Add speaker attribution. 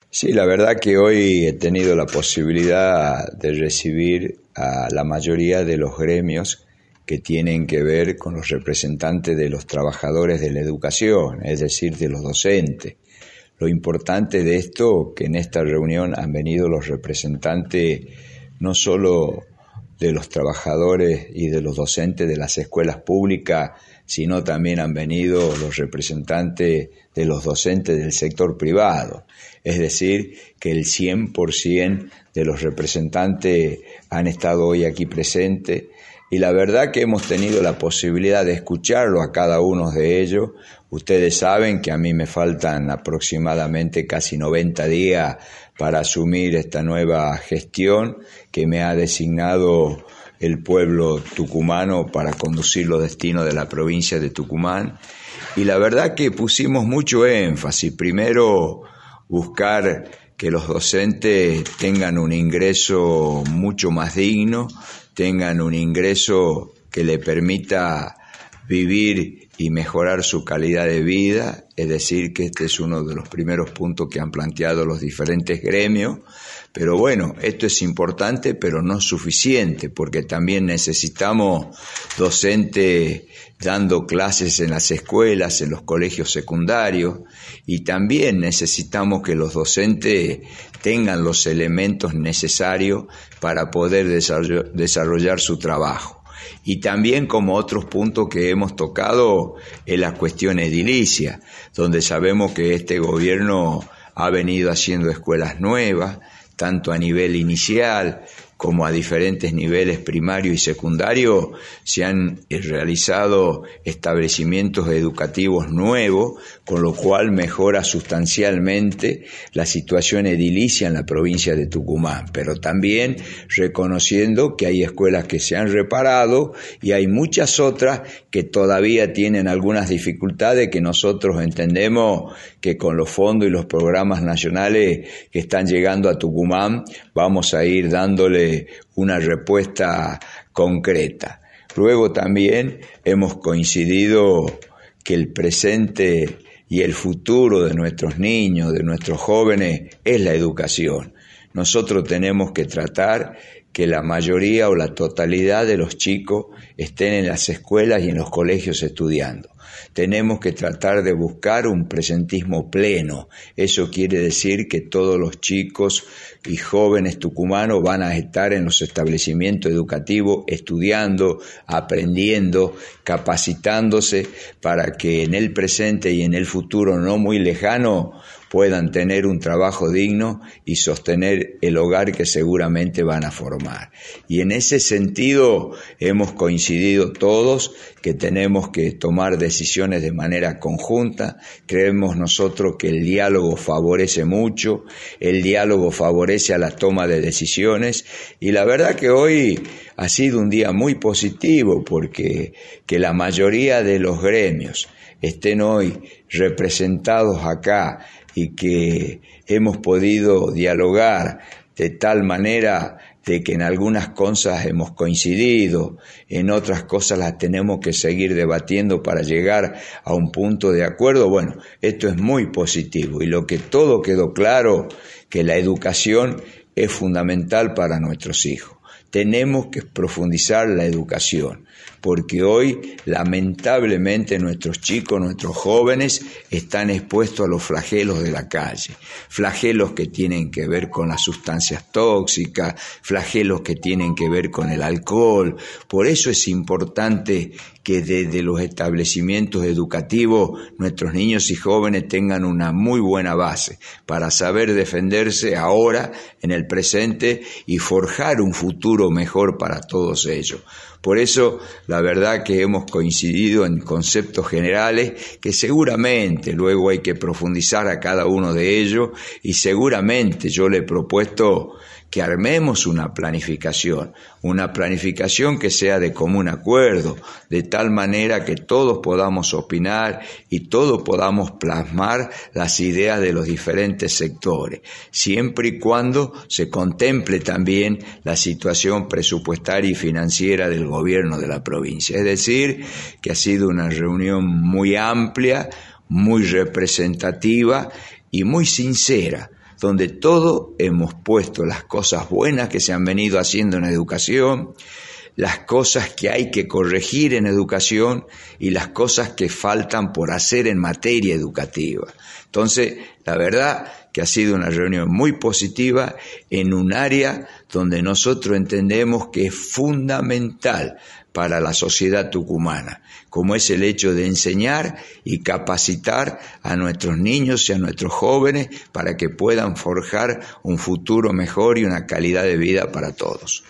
Speaker 1: Sí, la verdad que hoy he tenido la posibilidad de recibir a la mayoría de los gremios que tienen que ver con los representantes de los trabajadores de la educación, es decir, de los docentes. Lo importante de esto, que en esta reunión han venido los representantes no solo de los trabajadores y de los docentes de las escuelas públicas, sino también han venido los representantes de los docentes del sector privado. Es decir, que el 100% de los representantes han estado hoy aquí presentes y la verdad que hemos tenido la posibilidad de escucharlo a cada uno de ellos. Ustedes saben que a mí me faltan aproximadamente casi 90 días para asumir esta nueva gestión que me ha designado el pueblo tucumano para conducir los destinos de la provincia de Tucumán. Y la verdad que pusimos mucho énfasis, primero buscar que los docentes tengan un ingreso mucho más digno, tengan un ingreso que le permita vivir y mejorar su calidad de vida, es decir, que este es uno de los primeros puntos que han planteado los diferentes gremios. Pero bueno, esto es importante, pero no suficiente, porque también necesitamos docentes dando clases en las escuelas, en los colegios secundarios, y también necesitamos que los docentes tengan los elementos necesarios para poder desarrollar su trabajo. Y también, como otros puntos que hemos tocado, en la cuestión edilicia, donde sabemos que este gobierno ha venido haciendo escuelas nuevas, tanto a nivel inicial como a diferentes niveles primario y secundario, se han realizado establecimientos educativos nuevos, con lo cual mejora sustancialmente la situación edilicia en la provincia de Tucumán, pero también reconociendo que hay escuelas que se han reparado y hay muchas otras que todavía tienen algunas dificultades que nosotros entendemos que con los fondos y los programas nacionales que están llegando a Tucumán vamos a ir dándole una respuesta concreta. Luego también hemos coincidido que el presente y el futuro de nuestros niños, de nuestros jóvenes, es la educación. Nosotros tenemos que tratar que la mayoría o la totalidad de los chicos estén en las escuelas y en los colegios estudiando. Tenemos que tratar de buscar un presentismo pleno. Eso quiere decir que todos los chicos y jóvenes tucumanos van a estar en los establecimientos educativos estudiando, aprendiendo, capacitándose para que en el presente y en el futuro no muy lejano puedan tener un trabajo digno y sostener el hogar que seguramente van a formar. Y en ese sentido hemos coincidido todos que tenemos que tomar decisiones de manera conjunta. Creemos nosotros que el diálogo favorece mucho, el diálogo favorece a la toma de decisiones y la verdad que hoy ha sido un día muy positivo porque que la mayoría de los gremios estén hoy representados acá y que hemos podido dialogar de tal manera de que en algunas cosas hemos coincidido, en otras cosas las tenemos que seguir debatiendo para llegar a un punto de acuerdo. Bueno, esto es muy positivo y lo que todo quedó claro, que la educación es fundamental para nuestros hijos. Tenemos que profundizar la educación, porque hoy lamentablemente nuestros chicos, nuestros jóvenes están expuestos a los flagelos de la calle, flagelos que tienen que ver con las sustancias tóxicas, flagelos que tienen que ver con el alcohol. Por eso es importante que desde los establecimientos educativos nuestros niños y jóvenes tengan una muy buena base para saber defenderse ahora, en el presente, y forjar un futuro mejor para todos ellos. Por eso, la verdad que hemos coincidido en conceptos generales que seguramente luego hay que profundizar a cada uno de ellos y seguramente yo le he propuesto que armemos una planificación que sea de común acuerdo, de tal manera que todos podamos opinar y todos podamos plasmar las ideas de los diferentes sectores, siempre y cuando se contemple también la situación presupuestaria y financiera del gobierno de la provincia. Es decir, que ha sido una reunión muy amplia, muy representativa y muy sincera. donde todos hemos puesto las cosas buenas que se han venido haciendo en educación, las cosas que hay que corregir en educación y las cosas que faltan por hacer en materia educativa. Entonces, la verdad que ha sido una reunión muy positiva en un área donde nosotros entendemos que es fundamental para la sociedad tucumana, como es el hecho de enseñar y capacitar a nuestros niños y a nuestros jóvenes para que puedan forjar un futuro mejor y una calidad de vida para todos.